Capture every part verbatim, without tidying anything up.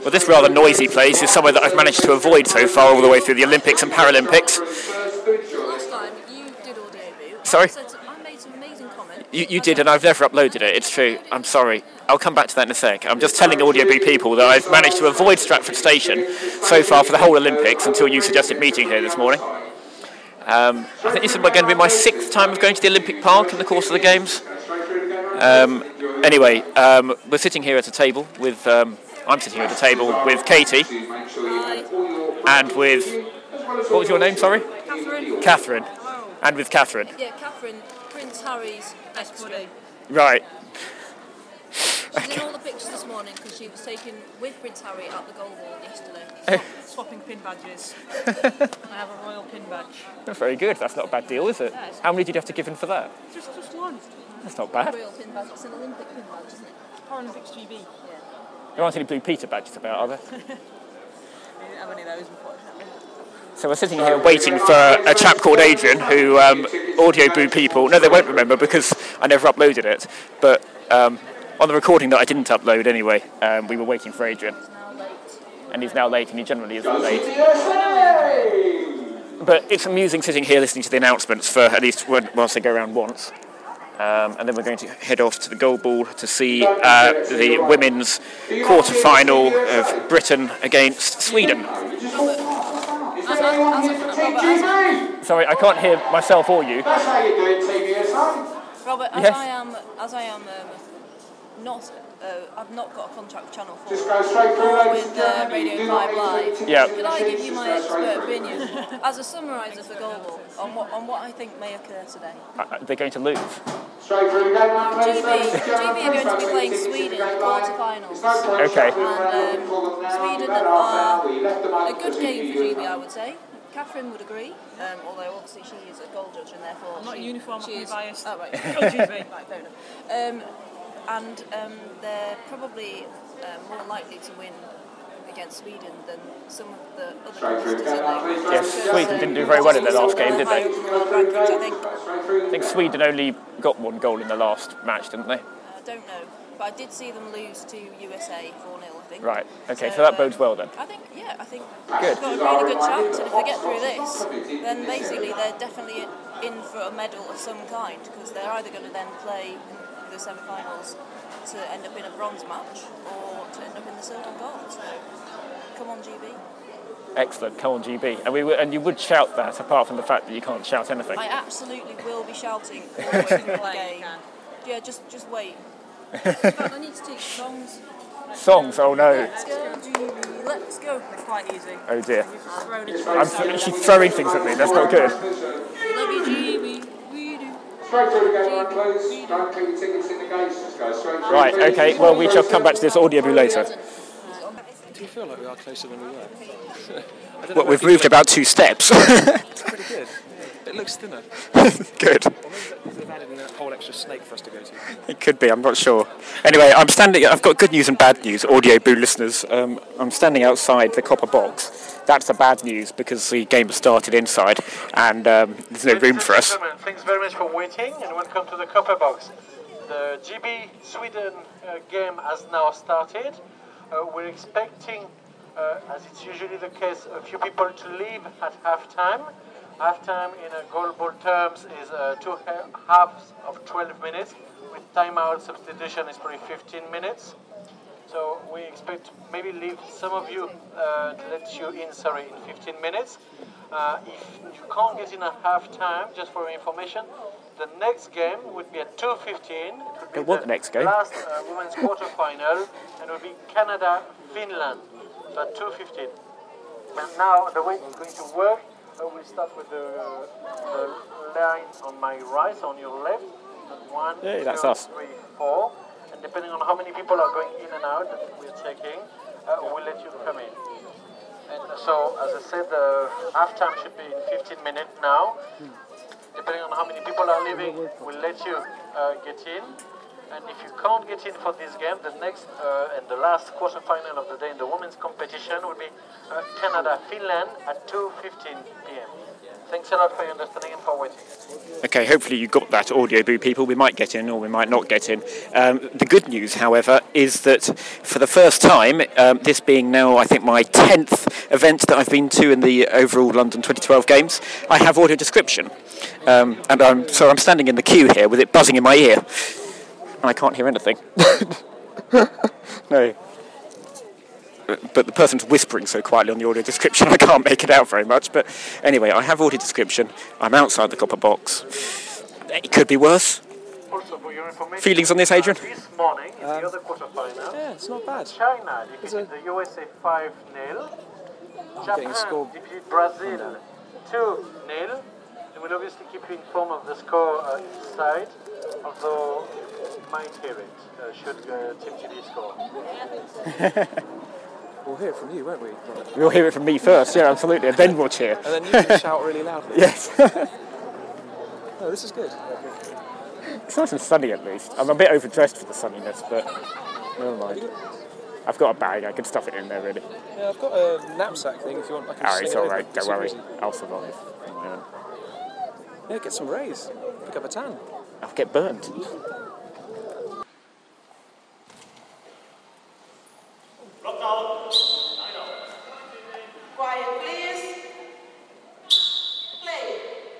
Well, this rather noisy place is somewhere that I've managed to avoid so far all the way through the Olympics and Paralympics. Last time you did Audio Boot. Sorry? I, said to, I made some amazing comments. You, you did, and I've never uploaded it. It's true. I'm sorry. I'll come back to that in a sec. I'm just telling Audio Boot people that I've managed to avoid Stratford Station so far for the whole Olympics until you suggested meeting here this morning. Um, I think this is going to be my sixth time of going to the Olympic Park in the course of the Games. Um, anyway, um, we're sitting here at a table with... Um, I'm sitting here at a table with Katie. Hi. And with... What was your name, sorry? Catherine. Catherine. Hello. And with Catherine. Yeah, Catherine, Prince Harry's ex-buddy. Right. She's in all the pictures this morning because she was taken with Prince Harry at the goal ball yesterday. Swapping pin badges. I have a royal pin badge. That's very good. That's not a bad deal, is it? Yeah, How many did you have to give in for that? Just, just one. That's not bad. Real pin badge. It's an Olympic pin badge, isn't it? Paralympics G B. Yeah. There aren't any Blue Peter badges about, are there? We didn't have any of those, unfortunately. So we're sitting here waiting for a chap called Adrian, who um, Audio Boo people, no, they won't remember because I never uploaded it, but um, on the recording that I didn't upload anyway, um, we were waiting for Adrian. He's now late. And he's now late, and he generally isn't late. But it's amusing sitting here listening to the announcements for at least whilst they go around once. Um, and then we're going to head off to the goal ball to see uh, the women's quarter-final of Britain against Sweden. As a, as a, Robert, as a, Sorry, I can't hear myself or you. That's how you do it, T V S I. Robert, as Yes. I am, as I am, um, not, uh, I've not got a contract with Channel four. Just go straight through, Or ladies with and uh, gentlemen. You Radio do not five need Live. to- Yeah. Could I give you my Just go straight expert through. opinion as a summariser for goal ball on what on what I think may occur today? Uh, they're going to lose. Straight through the game now, G B, please, ladies and G B are gentlemen. going to be Please playing don't Sweden take in the game quarter-finals. There's no point Okay. shouting around And, looking for them now. Sweden You've had half an are hour, you left them a out good because game you- for G B, I would say. Catherine would agree, um, although obviously she is a goal judge and therefore I'm not she, uniform, she I'm is. biased. Oh, right. Go G B. Right, fair enough. Um, and um, they're probably um, more likely to win against Sweden than some of the other Straight through contestants the in game, there. please. Yes, Sweden didn't do very well in their last game, did they? High up in the world rankings, I think. Straight through I the think game. Sweden only got one goal in the last match, didn't they? I don't know, but I did see them lose to U S A four nil, I think. Right, okay, so that bodes well then. I think, yeah, I think Good. they've got a really good chance, and if they get through this, then basically they're definitely in for a medal of some kind, because they're either going to then play in the semi-finals to end up in a bronze match, or to end up in the silver and gold. So, come on, G B. Excellent, come on G B. And, we w- and you would shout that, apart from the fact that you can't shout anything. I absolutely will be shouting all the way through the Play, you game. can. Yeah, just just wait. In fact, I need to take songs. Songs, oh no. Let's go, G B, let's go. They're quite easy. Oh dear. Thrown in I'm th- she's throwing things at me, that's not good. We love you, G B. We do. Straight through the game, right, please. Don't keep your tickets in the gates. Just go straight through. Right, please. okay, well we shall come back to this audio boo later. Do you feel like we are closer than we were? I don't know Well, where we've people moved about two steps. It's pretty good. It looks thinner. Good. Or maybe they've added in a whole extra snake for us to go to. It could be, I'm not sure. Anyway, I'm standing, I've got good news and bad news, audio boo listeners. Um, I'm standing outside the copper box. That's the bad news because the game has started inside and um, there's no room for us. Ladies and gentlemen, thanks very much for waiting and welcome to the Copper Box. The G B Sweden uh, game has now started. Uh, we're expecting, uh, as it's usually the case, a few people to leave at half-time. Half-time in a goal ball terms is uh, two ha- halves of twelve minutes. With timeout substitution is probably fifteen minutes. So we expect to maybe leave some of you, uh, to let you in, sorry, in fifteen minutes. Uh, if you can't get in at half-time, just for your information, the next game would be at two fifteen. It Don't would want be the next game. last uh, women's quarter-final, and it will be Canada-Finland at two fifteen. And now the way it's going to work, uh, we'll start with the, the line on my right, on your left. One, Hey, that's two, us. three, four. And depending on how many people are going in and out that we're checking, uh, we'll let you come in. And so, as I said, the half-time should be in fifteen minutes now. Depending on how many people are leaving, we'll let you uh, get in. And if you can't get in for this game, the next uh, and the last quarter-final of the day in the women's competition will be uh, Canada-Finland at two fifteen p m Thanks a lot for your understanding and for waiting. Okay, hopefully you got that, audio boo people. We might get in or we might not get in. Um, the good news, however, is that for the first time, um, this being now I think my tenth event that I've been to in the overall London twenty twelve games, I have audio description. Um, and I'm, so I'm standing in the queue here with it buzzing in my ear. And I can't hear anything. No. But the person's whispering so quietly on the audio description I can't make it out very much. But anyway, I have audio description. I'm outside the copper box. It could be worse. Also, for your information, Feelings on this, Adrian? Uh, this morning, in Um, the other quarterfinal, Yeah, it's not bad. China It's a- defeated the U S A five nil. getting Japan scored. defeated Brazil two nil. And we'll obviously keep you informed of the score uh, inside, although you might hear it uh, should uh, Team G B score. We'll hear it from you, won't we? Robert? You'll hear it from me first, yeah, absolutely, and then we'll cheer. And then you can shout really loudly. Yes. No, this is good. It's nice and sunny at least. I'm a bit overdressed for the sunniness, but never mind. I've got a bag, I can stuff it in there really. Yeah, I've got a knapsack thing if you want. I can Oh, sling it's it over. alright, don't Super worry. easy. I'll survive. Yeah. Yeah, get some rays. Pick up a tan. I'll get burnt. Quiet, please. Play.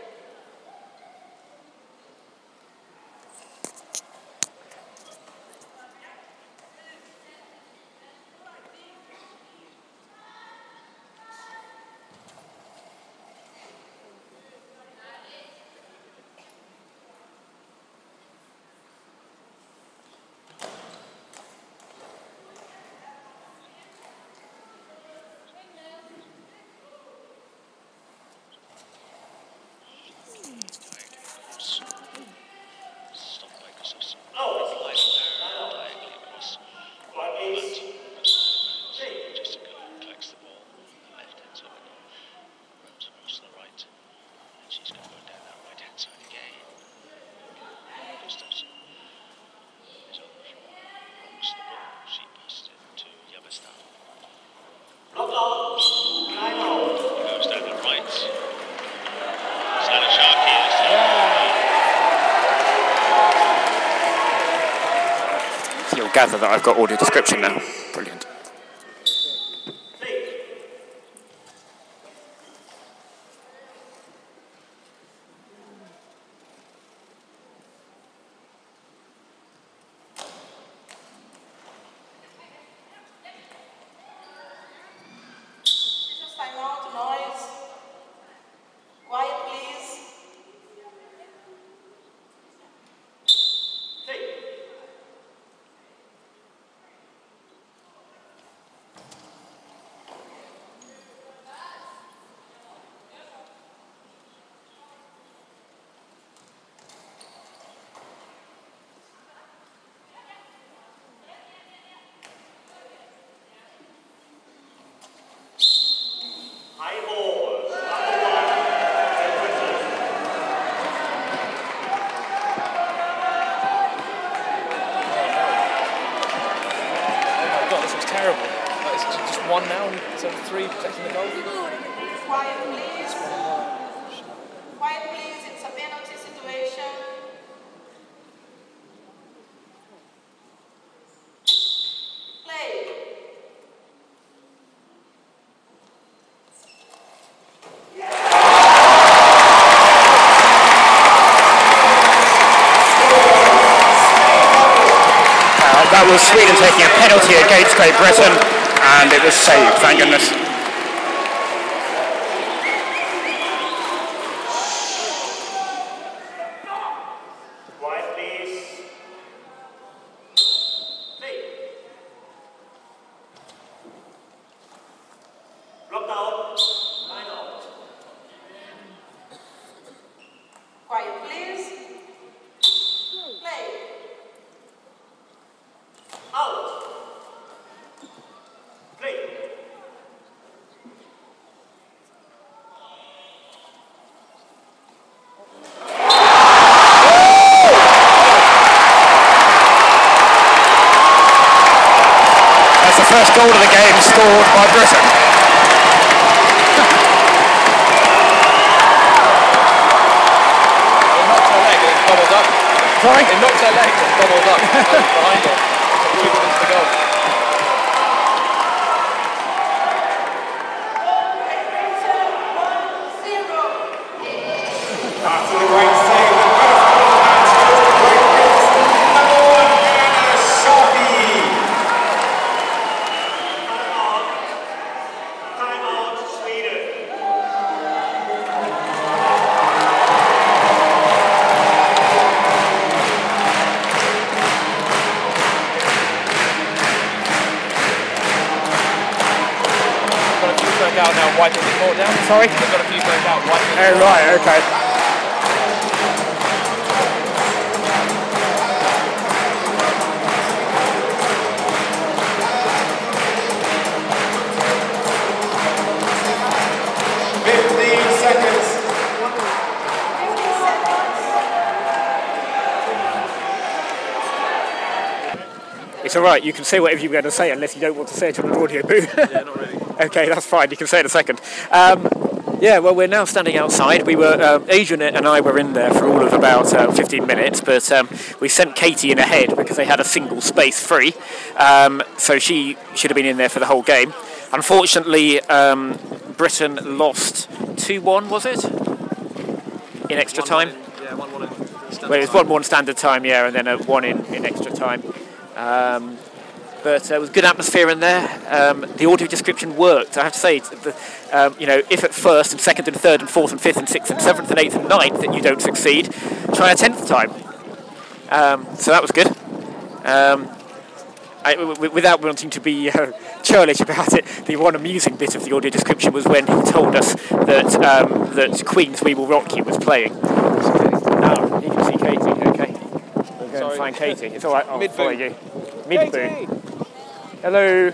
You'll gather that I've got audio description now. Brilliant. Just time out, noise. Quiet, please. Oh my god, this was terrible. Like, it's just one now instead of three taking the goal. Quiet, please. Quiet, please. It's a penalty situation. Play. Uh, that was Sweden taking a penalty against Great Britain, and it was saved, thank goodness. Quiet, please. Play. Block out. Line out. Quiet, please. Play. Out. Play. That's the first goal of the game scored by Britain. bobbled up. Sorry? It knocked her legs and bobbled up behind her. Kicked it into the goal. After the great save, the first goal match goes to Great Britain's number one, Anna Sharkey. Time out, Sweden. Got a few folk out now wiping the court down. Sorry? They've got a few folk out wiping the Oh, court. right, okay. fifteen seconds. It's all right. You can say whatever you're going to say unless you don't want to say it on an audio booth. Yeah, not really. Okay, that's fine. You can say it in a second. Um, yeah, well, we're now standing outside. We were um, Adrian and I were in there for all of about uh, fifteen minutes, but um, we sent Katie in ahead because they had a single space free, um, so she should have been in there for the whole game. Unfortunately, um, Britain lost two one, was it? In extra time? One, one in, yeah, one one in standard Well, it was time. one one standard time, yeah, and then a one in, in extra time. Um, but uh, it was good atmosphere in there. Um, the audio description worked. I have to say, it's the, um, you know, if at first and second and third and fourth and fifth and sixth and seventh and eighth and ninth that you don't succeed, try a tenth time. Um, so that was good. Um, I, w- w- without wanting to be uh, churlish about it, the one amusing bit of the audio description was when he told us that um, that Queen's "We Will Rock You" was playing. Now you can see Katie. Okay, we'll go and Sorry. find Katie. It's all right. I'll Mid-boo. follow you. Mid Katie! boo. Hello.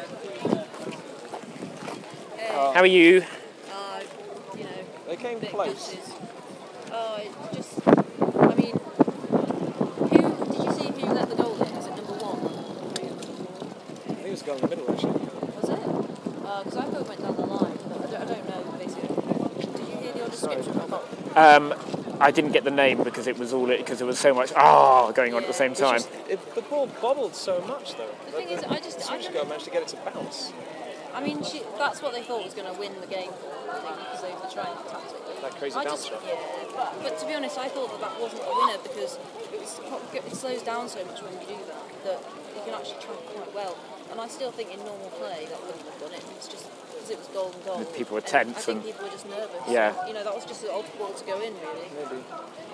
How are you? Uh, you know, They came bit close. gooses. Uh, it just, I mean, who did you see who let the goal in? Was it number one? I think it was going in the middle actually. Was it? Because I thought it went down the line, but I don't, I don't know basically. Did you hear the description of it? Um, I didn't get the name because it was all because there was so much ah going on at the same It's time. just, it, the ball bobbled so much though. The thing is, I just, As I soon as she don't got, managed to get it to bounce. I mean, she, that's what they thought was going to win the game, I think, because they were trying tactic. That crazy I bounce just, shot. yeah, but, but to be honest, I thought that that wasn't a winner because it, was, it slows down so much when you do that that you can actually track quite well. And I still think in normal play that wouldn't have done it. It's just because it was goal and goal. People were And tense I think and- people were just nervous. Yeah. You know, that was just an odd ball to go in, really. Maybe.